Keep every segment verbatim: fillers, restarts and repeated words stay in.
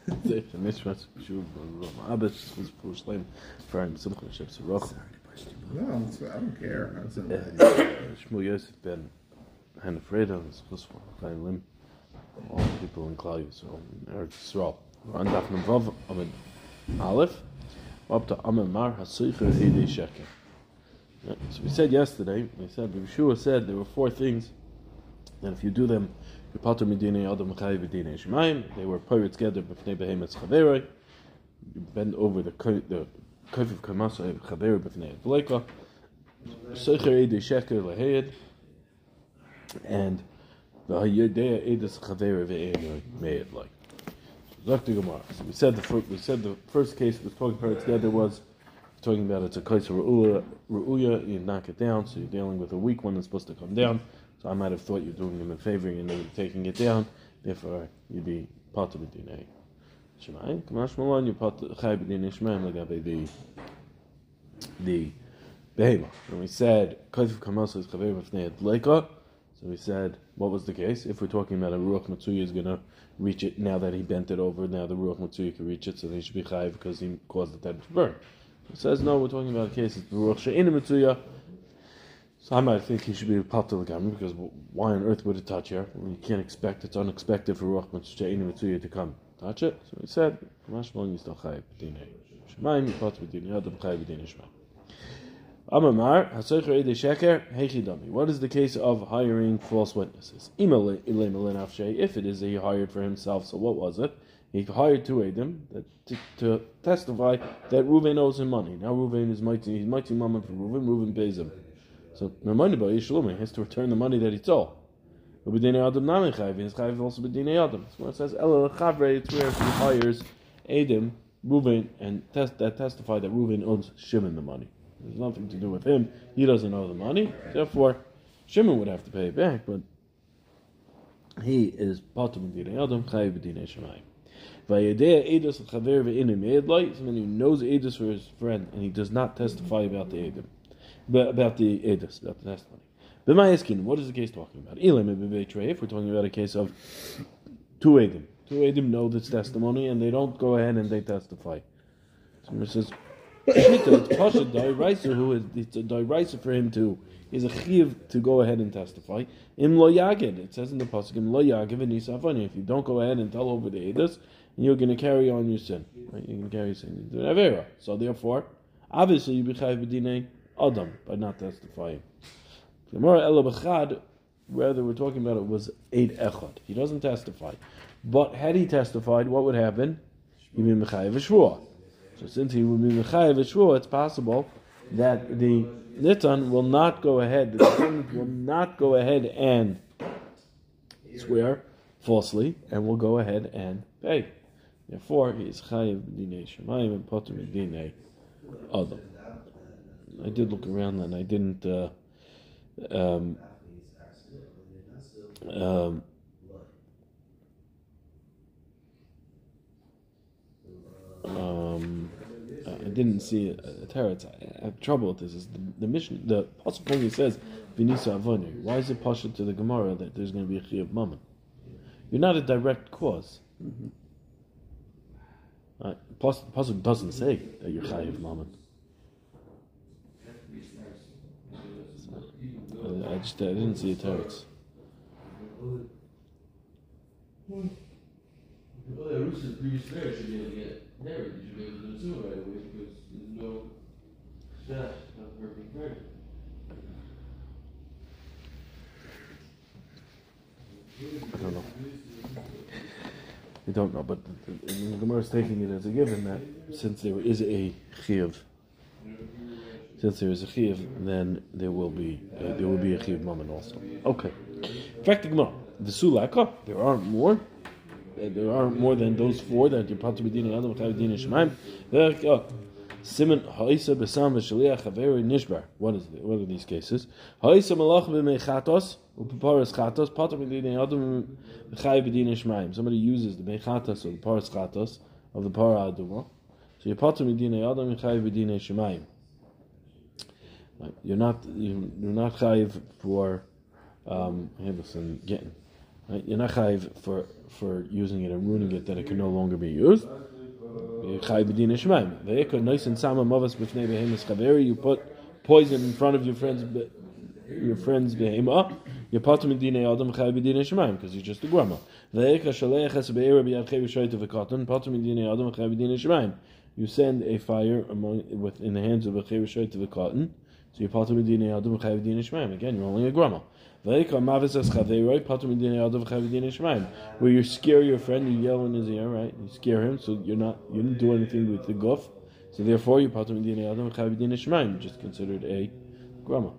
No, it's, I don't care. Shmuel Yosef ben Hanafreda is Chusva Chaim Lim. All people in Klal Yisrael, Eretz Yisrael. We're on Daf Vav Amid Aleph, up to Amid Mar Hasuicher Eidei Sheker. So we said yesterday, we said, Yeshua said there were four things, and if you do them, you pater midinei adam chayiv midinei shemaim. They were pirates together b'fnei behemoths chaveroi. You bend over the the kuf of kamasa chaveroi b'fnei adleika. Soicher eidei sheker leheyed, and the hayodea edus chaveroi ve'enoi meyed like. Doctor Gemara. So we said the first, we said the first case was talking pirates together was talking about it's a kaisa ru'uya, ru'uya, you knock it down, so you're dealing with a weak one that's supposed to come down. So I might have thought you're doing them a favor and then taking it down, therefore you'd be pater b'dinei shemaim. Kamash malon, you're pater chayiv b'dinei shemaim legabe the the behema. And we said kaisa kamasa is chaver b'fnei adleika. So we said, what was the case? If we're talking about a ruach matsuya is going to reach it now that he bent it over, now the ruach matsuya can reach it, so then he should be chayiv because he caused the tent to burn. It says no, we're talking about a case of ruach she'ena matsuya. So I might think he should be pater l'gamri because why on earth would it touch here? Well, you can't expect, it's unexpected for ruach she'ena matsuya to come touch it. So we said, kamash malon you still chayiv b'dinei shemaim, you pater b'dinei adam chayiv b'dinei shemaim. Amamar, Hasoicher Eidei Sheker, Heichidami. What is the case of hiring false witnesses? If it is that he hired for himself, so what was it? He hired two Eidim that to, to testify that Reuven owes him money. Now Reuven is mighty, he's mighty mama for Reuven, Reuven pays him. So reminded by Yishalom, he has to return the money that he stole. But B'dinei Adam Nami Chayiv, his Chayiv also B'dinei Adam. So when it says Ela L'Chavre, it's where he hires Eidim, Reuven, and test, that testify that Reuven owes Shimon the money. There's nothing to do with him. He doesn't owe the money. Therefore, Shimon would have to pay it back, but he is pater b'dinei adam, chayiv b'dinei shemaim. Vayedea edus chaver ve'inu me'edlai. Someone who knows edus for his friend and he does not testify about the edus, about the edus, about the testimony. B'mayaskin, what is the case talking about? Ilim b'beitrei. If we're talking about a case of two edim, two edim know this testimony and they don't go ahead and they testify. So it says. It's Pasha Dairaisa, who is it's a Dairaisa for him to is a chiv to go ahead and testify. Im lo yagid, it says in the pasuk, Im lo yagid v'nisavani. If you don't go ahead and tell over the edus, you're going to carry on your sin. Right? You're going to carry your sin into an avera. So therefore, obviously you be chayiv b'dinei adam by not testifying. Gemara ela b'chad, whether we're talking about it was eid echad. He doesn't testify, but had he testified, what would happen? He'd be mechayiv v'shvuah. So since he will be mechayev v'shvuah, it's possible that the nitan will not go ahead, the defendant will not go ahead and swear falsely, and will go ahead and pay. Therefore, he is chayev b'dinei shemaim and pater b'dinei adam. I did look around and I didn't. Uh, um, um, Um, I didn't see a, a teretz. I have trouble with this. Is the, the mission? The pasuk only says "V'nisa avonu." Why is it pasuk to the Gemara that there's going to be a chiyuv mammon? You're not a direct cause. Mm-hmm. Uh, pasuk doesn't say that you're chayiv mammon. So, I just I didn't see a teretz. Well, the roots of the previous marriage should be able to get married. You should be able to do it sooner right away because there's no stash of her being pregnant. I don't know. I don't know, but the, the, the Gemara is taking it as a given that since there is a chiyuv, since there is a chiyuv, then there will be uh, there will be a chiyuv mammon also. Okay. In fact, the Gemara, the sulaka, there aren't more. There aren't more than those four that you're pater b'dinei adam chayiv b'dinei shemaim. Simon ha'isa b'sam v'shaliach haveri nishbar. What is it? What are these cases? Ha'isa malach b'mei chatos u'paras chatos pater b'dinei adam chayiv b'dinei shemaim. Somebody uses the mei chatos or the paras chatos of the para aduma, so you're pater b'dinei adam chayiv b'dinei shemaim. You're not you're not chayiv for um, Henderson getting. Right? You're not chayiv for for using it and ruining it that it can no longer be used. You're chayiv b'din shemaim. Ve'ekod noisin sama mavas b'fnei behemis chaveri. You put poison in front of your friend's your friend's behema. You're patur medinei adam chayiv b'din shemaim because you're just a grandma. Ve'ekod shaleach es be'era b'yadchei v'shoyt v'katan. Patur medinei adam chayiv b'din shemaim. You send a fire among with in the hands of a chayv to the cotton, so you patur medinei adam chayiv b'din shemaim. Again, you're only a grandma. Where you scare your friend, you yell in his ear, right? You scare him, so you're not you didn't do anything with the guf, so therefore you patur medinei adam chayiv b'din shemaim, just considered a grandma.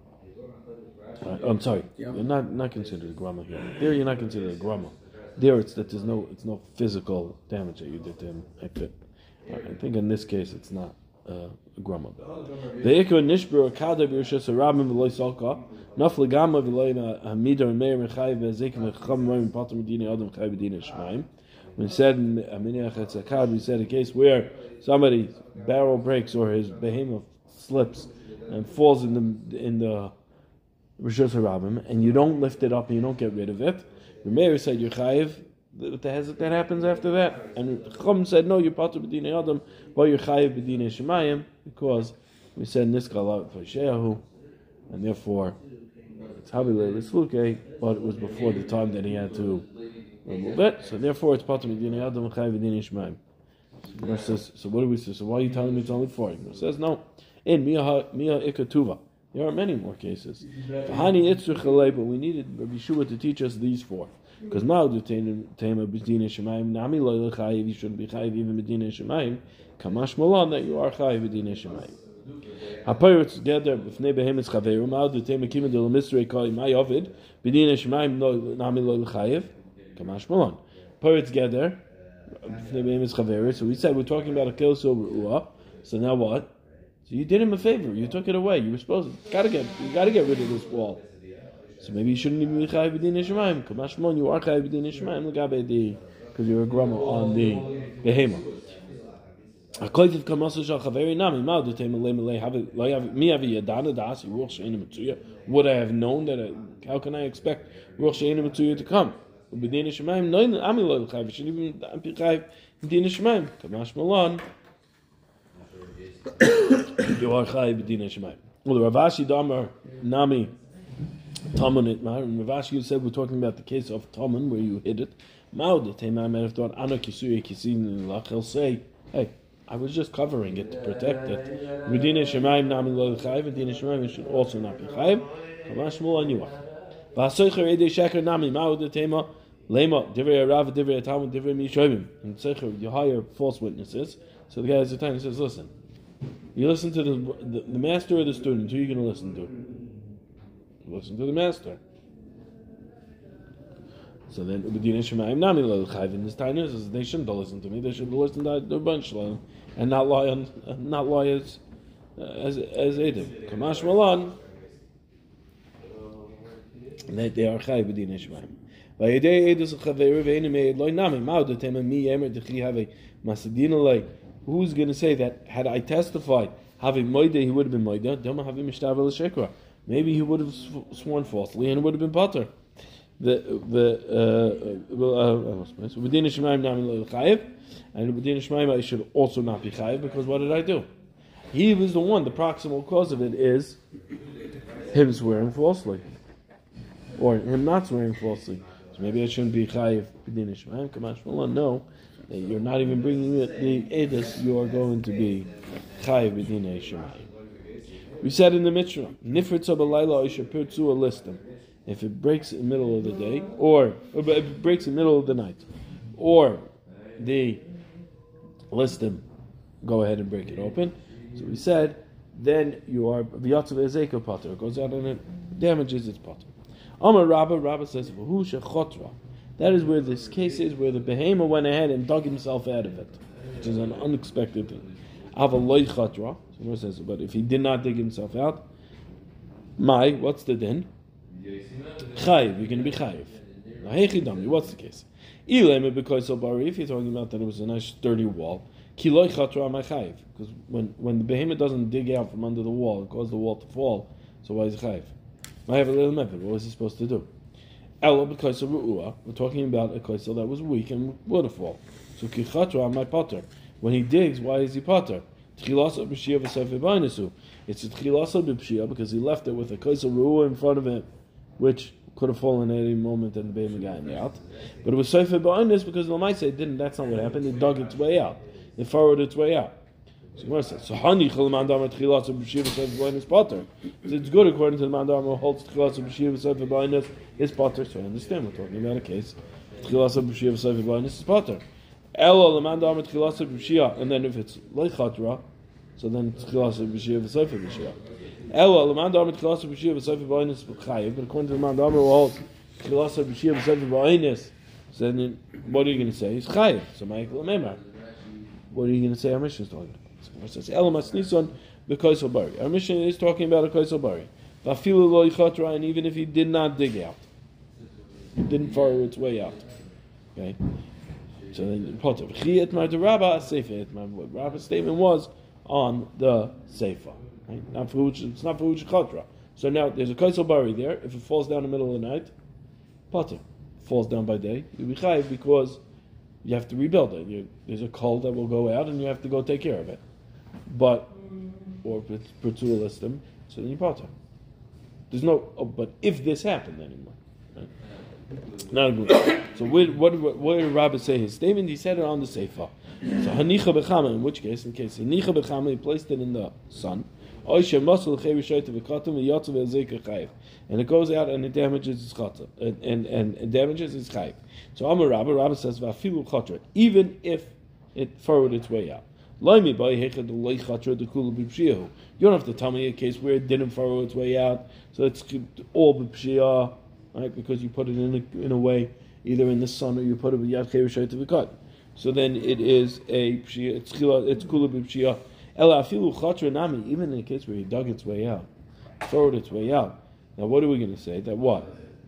Right. Oh, I'm sorry, Yeah. you're not not considered a grandma here. There, you're not considered a grandma. There, it's that there's no it's no physical damage that you did to him. I think in this case it's not uh, a grandma. The ikon nishbur kada b'rishas harabim v'loy salka nafle gamma v'loy hamidar meir mechayiv v'azekim v'cham roim patur medinei adam chayiv b'din shemaim. When it said in Aminiyach Etzakad, we said a case where somebody's barrel breaks or his behemoth slips and falls in the in the rishas harabim, and you don't lift it up and you don't get rid of it. The mayor said you're chayiv. What the hezek that happens after that? And Chum said, no, you're patur b'dinei adam, but you're chayiv b'dinei shemayim, because we said niskal out for sheyahu, and therefore it's habilei l'sluke, but it was before the time that he had to remove it, so therefore it's patur b'dinei adam and chayiv b'dinei shemayim. So the says, so what do we say? So why are you telling me it's only four? He says, no. In miya miya ikatuva. There are many more cases. Hani itzur chalei, but we needed Rabbi Yeshua to teach us these four. Because ma'odu tema b'dinei shemayim nami lo chayiv, you shouldn't be chayiv even b'dinei shemayim. Kamash malon that you are chayiv b'dinei shemayim. Hapayot together b'fnei behemis chaveru ma'odu tema kimen de l'misrei koi ma'yovid b'dinei shemayim nami lo chayiv. Kamash malon. Hapayot together b'fnei behemis chaveru. So we said we're talking about a kilso ruah. So now what? So you did him a favor. You took it away. You were supposed to gotta get you gotta get rid of this wall. So maybe you shouldn't even be chayiv b'dinei shemayim. Kamashmon, you are chayiv b'dinei shemayim. L'gabe the because you're a grandma on the behema. Akoytiv kamasu shal chaveri nami ma'od d'tei malei malei have lo yav mi avi yadana das ruach she'ena mitzuya. Would I have known that? I, how can I expect ruach she'ena mitzuya to come? B'dinei shemayim no ami lo chayiv. Shouldn't even be chayiv b'dinei shemayim. Kamashmon. You are chayiv b'dinei shemayim. Well, the Ravashi Damar Nami Taman Itmar, and Ravashi said we're talking about the case of Taman where you hid it. Ma'od the Tema might have thought Ana Kisuya Kisin Lach. He'll say, hey, I was just covering it to protect it. B'dinei shemayim Nami lo chayiv, b'dinei shemayim should also not be chayiv. Kamash Mul on you are. V'asoicher Edei Sheker Nami Ma'od the Tema Lema Divrei Rav Divrei Talmud Divrei Mishovim. And Secher, you hire false witnesses. So the guy has a time. He says, listen. You listen to the, the the master or the student. Who are you going to listen to? Listen to the master. So then, B'dinei shemayim nami lo chayiv. In this time, is they shouldn't listen to me. They should listen to the bunch and not lie on, not lie as as as edim. Kamash malan. That they are chayiv b'dinei shemayim. Vayidei edus chaveru ve'enim eid loy nami ma'od tema mi yemer dechi have masadina lay. Who's going to say that had I testified, having moide, he would have been moide? Doma having mishtavel l'shekra. Maybe he would have sworn falsely and it would have been potter. The the well, b'dinei shemayim nami lo chayiv, and b'dinei shemayim I should also not be chayiv because what did I do? He was the one. The proximal cause of it is him swearing falsely, or him not swearing falsely. So maybe I shouldn't be chayiv b'dinei shemayim. Kamash malan, no. You're not even bringing it, the edus, you are going to be chayiv b'dinei shemayim. We said in the Mishnah, nifritza b'layla oisher pirtzu a listim. If it breaks in the middle of the day, or, or if it breaks in the middle of the night, or the listim, go ahead and break it open. So we said, then you are v'yatzav ezeka potter. It goes out and it damages its potter. Amar Rabba, Rabba says, v'hu shechotra. That is where this case is, where the behema went ahead and dug himself out of it, which is an unexpected thing. Ava loy chatra. So says, but if he did not dig himself out, mai, what's the din? Chayiv, you're going to be chayiv. Now, hechidami, what's the case? Ilema because so bari, if you're talking about that it was a nice sturdy wall, ki loy chatra my chayiv, because when when the behema doesn't dig out from under the wall, it causes the wall to fall. So why is it chayiv? I have a little method. What was he supposed to do? Ella because of Ru'ua. We're talking about a kaisel that was weak and waterfall. So kichatra my potter. When he digs, why is he potter? It's a tchilasa b'pshia because he left it with a kaisel Ru'ua in front of it, which could have fallen at any moment and the baby got out. But it was sefer b'oinus because the Lamaisa it didn't. That's not what happened. It dug its way out. It furrowed its way out. So Gemara says, so hani chalaman damar tchilasa b'pshia v'sefer b'oinus potter. It's good according to the mandamar who holds tchilasa b'pshia v'sefer b'oinus is potter. So I understand we're talking about a case. Tchilasa b'pshia v'sefer b'oinus is potter. Elo l'man damar tchilasa b'pshia, and then if it's leichatra, so then tchilasa b'pshia v'sefer b'pshia. Elo l'man damar tchilasa b'pshia v'sefer b'oinus b'chayiv, but according to the mandamar who holds tchilasa b'pshia v'sefer b'oinus, so then what are you going to say? It's chayiv. So Michael Memar. What are you going to say? Our mission is talking about. So it says Elo masnison b'koisel bari. Our mission is talking about a koisel bari. V'afilu lo yichatra, and even if he did not dig out, it didn't furrow its way out. Okay. So then, Potter. Chiyat mar Rabba seifa. What Rabba's statement was on the seifa. Right? Not for which it's not for which chatra. So now there's a koisel bari there. If it falls down in the middle of the night, Potter. Falls down by day, you'll be chayiv because you have to rebuild it. You, there's a coal that will go out, and you have to go take care of it. But or pertualistim, so then you Potter. There's no. Oh, but if this happened anymore, right? Not a good. So what, what, what did Rabbi say his statement? He said it on the Seifa. So hanicha bechama, in which case, in case hanicha bechama, he placed it in the sun. And it goes out and it damages his chata, and, and, and it damages his chayv. So Amar Rabba, Rabba says, even if it furrowed its way out. You don't have to tell me a case where it didn't furrow its way out, so it's all b'pshia, right? Because you put it in a, in a way, either in the sun or you put it with yad chayv v'kat. So then it is a pshia, it's it's kula b'pshia. Ela afilu chatra nami, even in a case where he dug its way out, furrowed its way out. Now what are we going to say? That what?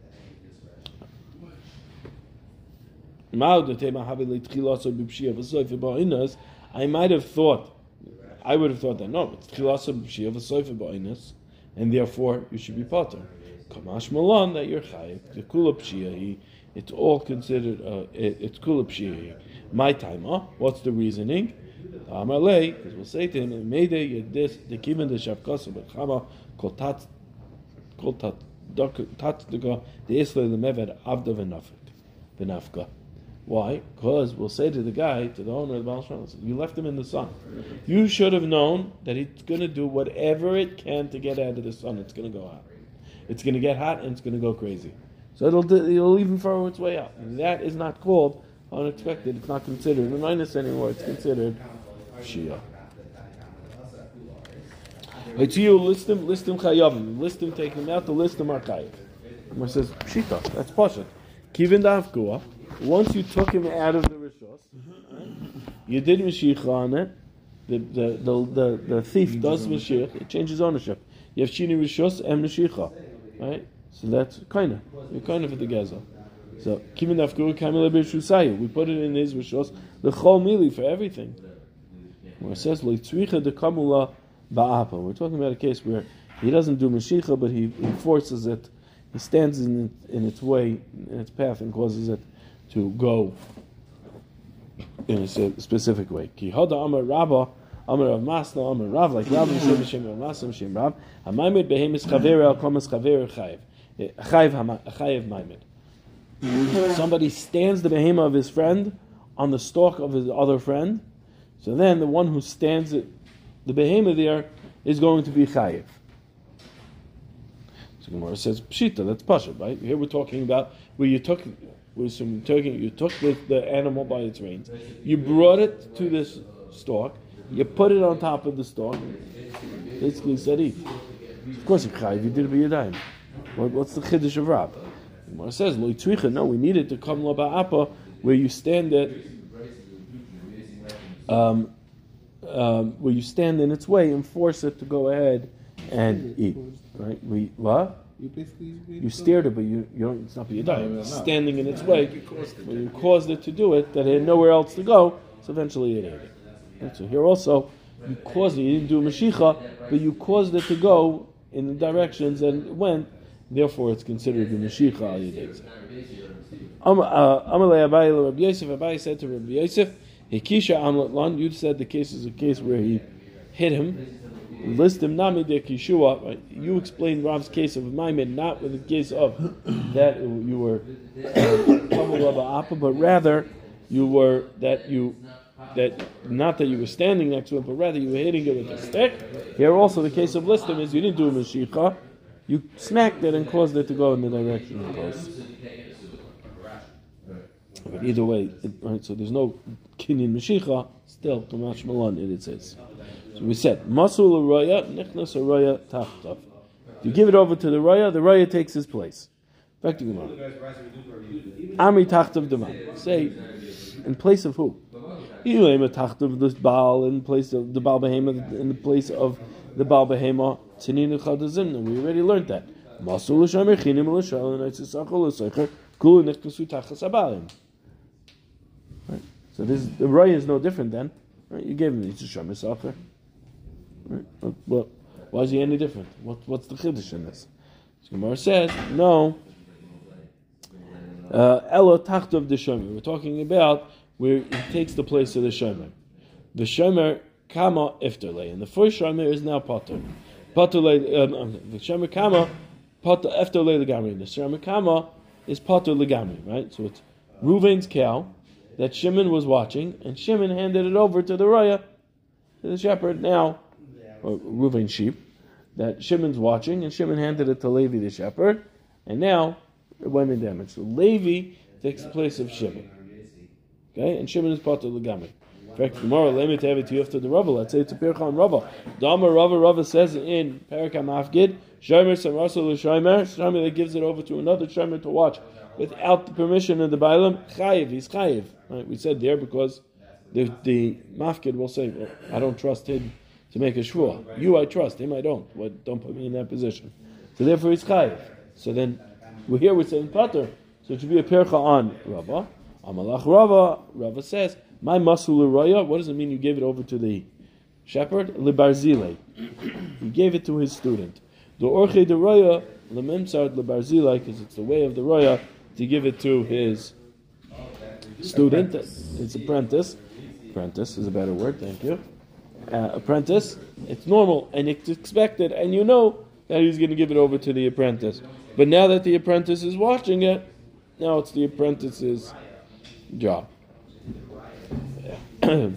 I might have thought, I would have thought that no, it's tchilasa b'pshia v'soifa ba'inus, and therefore you should be potter. Kamash malan that you're chayiv. The kula pshia, it's all considered. Uh, it, it's kula pshia. My time, huh? What's the reasoning? Amalei, because we'll say to him, Mayday this the kiven the shavkasa b'chama kol tat kol tat tat the isla the meved avda v'nafik v'nafka. Why? Because we'll say to the guy, to the owner of the Baal Shem, you left him in the sun. You should have known that he's going to do whatever it can to get out of the sun. It's going to go out. It's going to get hot and it's going to go crazy. So it'll it'll even furrow its way out. And that is not called unexpected. It's not considered a minus anymore. It's considered Shia. Haitziyu listim listim chayavim. Listim take them out. The listim are chayav. And it says pshita. That's pashut. Kivin da'afkua. Once you took him out of the rishos, right, you did mashiach on it. The the the the, the thief does mashiach. It changes ownership. You have shini rishos and mashiach, right? So that's kind of you're kind of at the gaza. So kivin da'afkua kamil b'shusayu. We put it in his rishos. The chol mili for everything. Where it says leitzricha de kamula ba'apa. We're talking about a case where he doesn't do mashiach, but he, he forces it. He stands in it, in its way, in its path, and causes it to go in a specific way. Ki hada amar Rabba, amar Rav Masna, amar Rav, like Rav Yishem Yishem Rav Masna Yishem Rav. Hamaymed behemis chaver al komas chaver chayiv. Chayiv chayiv maymed. Somebody stands the behema of his friend on the stalk of his other friend. So then the one who stands it, the behema there, is going to be chayiv. So Gemara says pshita. That's pasha, right? Here we're talking about where you took. With some talking, you took the, the animal by its reins, you brought it to this stalk, you put it on top of the stalk, basically said eat. Of course, you chayiv, you did it by your dime. What, what's the chiddush of Rab? The Gemara says, lo yitzricha, no, we need it to come lo ba'apa, where you stand it, um, um, where you stand in its way and force it to go ahead and eat. Right? We what? You basically you steered it, but you, you don't. It's not for your diet. It's standing in its way. When you caused it to do it, that it had nowhere else to go, so eventually it ate it. Right? So here also, you caused it. You didn't do a mashicha, but you caused it to go in the directions and it went, Therefore, it's considered the Mashiach al Yedei. Amalei Abaye Rabbi Yosef. Abaye said to Rabbi Yosef, Hikisha Amlet Lan. You said the case is a case where he hit him. List him Nami de Kishua. Right? You explained Rav's case of Maimon, not with the case of that you were uh, but rather you were that you that not that you were standing next to it, but rather you were hitting it with a stick. Here also the case of listim is you didn't do a Mashiach, you smacked it and caused it to go in the direction of the post. But either way, it, right, so there's no kinyan Mashiach, still Kamash Malon it says. So we said, Masul Raya, Nichnas Raya Tachtav. If you give it over to the Raya, the Raya takes his place. Back to Gemara. Amri Tachtav Dema. Say, in place of who? Ilema Tachtav the Baal, in place of the Baal Behema, in the place of the Baal Behema, Tzinin Chadazim. We already learned that. Masul Shamer Chinim L'Shal, and Eitzisachol L'Seicher, Kulu Nichnasu Tachas Abalim. Right? So this, the Raya is no different then. Right? You gave him the Shamer Sacher. Right? Well, why is he any different? What, what's the chiddush in this? So Gemara says, no. Elo tachtov de shomer. We're talking about where he takes the place of the shomer. The shomer kama ifterle, and the first shomer is now potter. Potterle, um, the shomer kama potter ifterle legamri. The shomer kama is potter legamri. Right. So it's Reuven's cow that Shimon was watching, and Shimon handed it over to the raya, to the shepherd. Now. Or Reuven's sheep, that Shimon's watching, and Shimon handed it to Levi the shepherd, and now it went in damage. So Levi takes the place of Shimon. Okay, and Shimon is part of the Legami. In fact, tomorrow, let me tell you to you after the Rava. Let's say it's a Pircha on Rava. Dama Rava Rava says in Perikam Afgid, Shomer Samrasul Shomer, Shomer that gives it over to another Shomer to watch without the permission of the Bailam, Chayiv, he's Chayiv. Right, we said there because the, the Mafkid will say, well, I don't trust him to make a shvua. You I trust, him I don't. What, don't put me in that position. So therefore he's chayiv. So then, we're here we're saying pater. So it should be a percha on Rava. Amalach Rava, Rava says, my masul raya, what does it mean you gave it over to the shepherd? Lebarzile. He gave it to his student. The orche de raya, lememsar lebarzile, because it's the way of the raya to give it to his student, his apprentice. Apprentice is a better word, thank you. Uh, apprentice, it's normal and it's expected, and you know that he's going to give it over to the apprentice. But now that the apprentice is watching it, now it's the apprentice's job. um,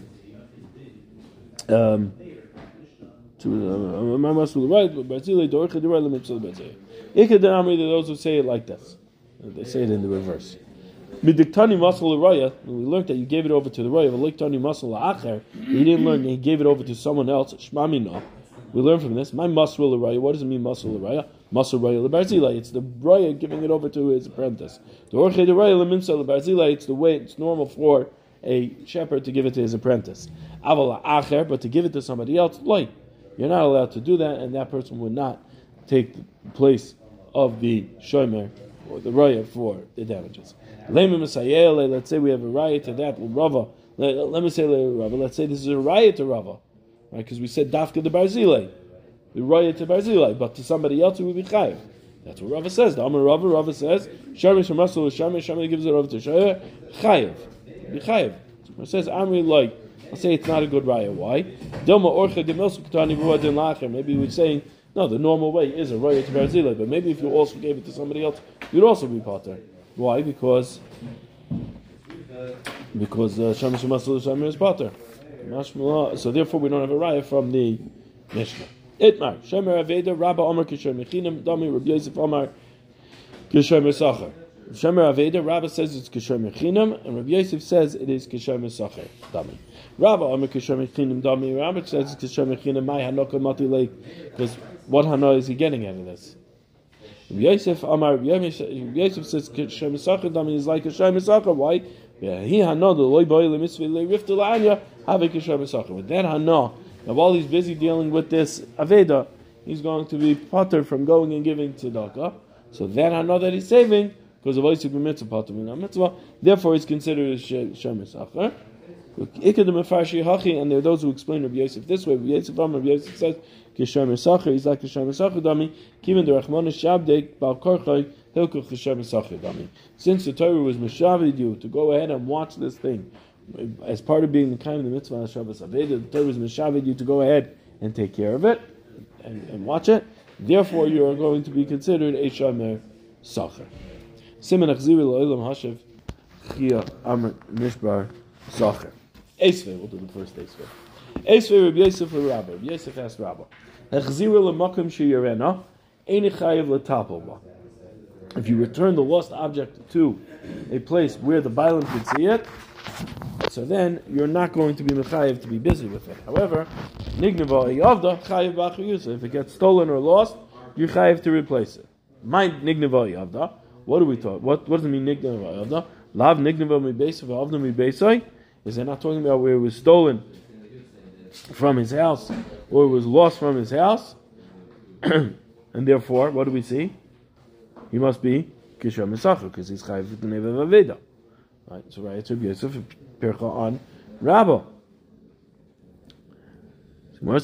those who say it like this, they say it in the reverse. Midiktani masal raya. We learned that you gave it over to the raya. V'liktani masal la'acher. He didn't learn that he gave it over to someone else. Shmamina. We learn from this. My masal raya. What does it mean masal raya? Masal raya lebarzila. It's the raya giving it over to his apprentice. The orche de raya lemimsa lebarzila. It's the way it's normal for a shepherd to give it to his apprentice. Aval la'acher, but to give it to somebody else, like you're not allowed to do that, and that person would not take the place of the shomer or the raya for the damages. Let's say we have a raya to that with Rava. Let, let me say Rava. Let's say this is a raya to Rava, right? Because we said dafka the barzilai, the raya to barzilai, but to somebody else it would be chayiv. That's what Rava says. The Amar Rava, Rava says shami shemasul shami shami gives it over to shayer chayiv, be chayiv. It says Amri like. I'll say it's not a good raya. Why? Doma orcha demilsu ketani v'uadin lacher. Maybe we're saying no. The normal way is a raya to barzilai, but maybe if you also gave it to somebody else, you'd also be pater. Why? Because because Shamish Masul Shamir is Potter. So therefore we don't have a raya from the Mishnah. Itmar Shemer Aveda Rabba Omar Kisher Mechinim Dami Rabbi Yosef Omar Kisher Mesachar. Shemer Aveda Rabba says it's Kisher Mechinim and Rabbi Yosef says it is Kisher Mesachar Dami. Rabba Omar Kisher Mechinim Dami Rabba says it's Kisher Mechinim Mai Hanoka Mati Lake. Because what Hana is he getting out of this? Yosef Amar Yosef says Kisher Mesachar Dami is like Kisher Mesachar. Why? He Hana the loy boy le mitzvah le rifta la'anya have a Kisher Mesachar. With that Hana, now while he's busy dealing with this Aveda, he's going to be potter from going and giving tzedakah. So that Hana that he's saving because of Yosef mitzvah potter min mitzvah. Therefore, it's considered a Kisher Mesachar. And there are those who explain Rabbi Yosef this way. Rabbi Yosef, Rabbi Yosef says, Kishem Mesacher, he's like Kishem Mesacher Dami, Kiven Derachmon Shabdek, Bal Korchai, Hilkuch Kishem Mesacher Dami. Since the Torah was Meshavid you to go ahead and watch this thing, as part of being the kind of the mitzvah of Shabbos Aveda, the Torah was Meshavid you to go ahead and take care of it and, and watch it. Therefore, you are going to be considered a Shomer Sacher. Simen Achziri Lo'ilam Hashev, Chia Amr Nishbar Sacher. Esvei, we'll do the first Esvei. Esvei Rabbi Yosef Rabbi. Rabbi Yosef asked Rabbi, Echzira l'makom sheyarena, ein chayev l'tapel ba. If you return the lost object to a place where the Bailam could see it, so then you're not going to be mechayev to be busy with it. However, nignava yavda chayev b'achiyusa. If it gets stolen or lost, you're chayev to replace it. Mind nignava yavda. What do we talk? What what does it mean nignava yavda? Lav nignava mi beisay v'avda mi beisay. Is they're not talking about where it was stolen from his house or it was lost from his house, and therefore, what do we see? He must be Kishem Mesacher because he's Chayiv V'Neva V'Aveda. Right. So right, it's Rabbi Yosef Pircha on Rabba. Gemara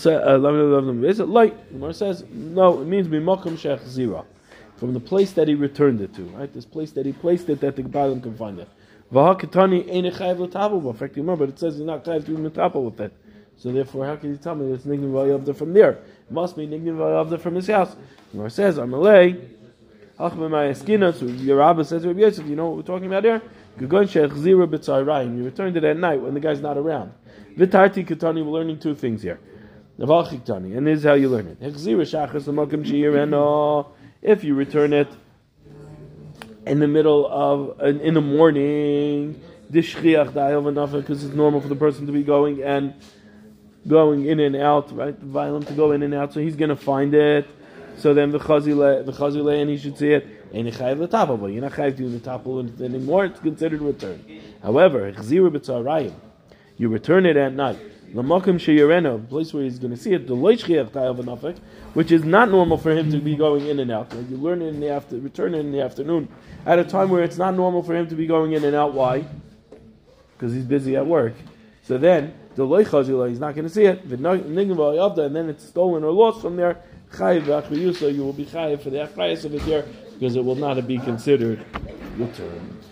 says no. It means Mimakom Shech Zira, from the place that he returned it to. Right, this place that he placed it that the Bailam can find it. V'hakatani ain't a chayiv l'tabel, but it says he's not chayiv to be metapel with it. So therefore, how can you tell me that it's nignin v'ayavda from there? It must be nignin v'ayavda from his house. Gemara says, Amalei, ach b'mayeskina. So your Rabbi says, Rabbi Yosef, you know what we're talking about here? Gagon she'echzira b'tzarayim. You returned it at night when the guy's not around. V'tarti katani. We're learning two things here. Navachik and this is how you learn it. Echzira shachas l'makom she'yireno. If you return it in the middle of, in, in the morning, because it's normal for the person to be going and going in and out, right? The violin to go in and out, so he's going to find it. So then the chazile, and he should see it. And you're not chayiv to the top anymore. It's considered return. However, you return it at night. L'makom sheyarena, a place where he's going to see it, which is not normal for him to be going in and out. You learn it in the after, return it in the afternoon at a time where it's not normal for him to be going in and out. Why? Because he's busy at work. So then the loy chazila, he's not going to see it. And then it's stolen or lost from there. Chayiv v'achriyusa, you will be chayiv for the achrayus of it there because it will not be considered returned.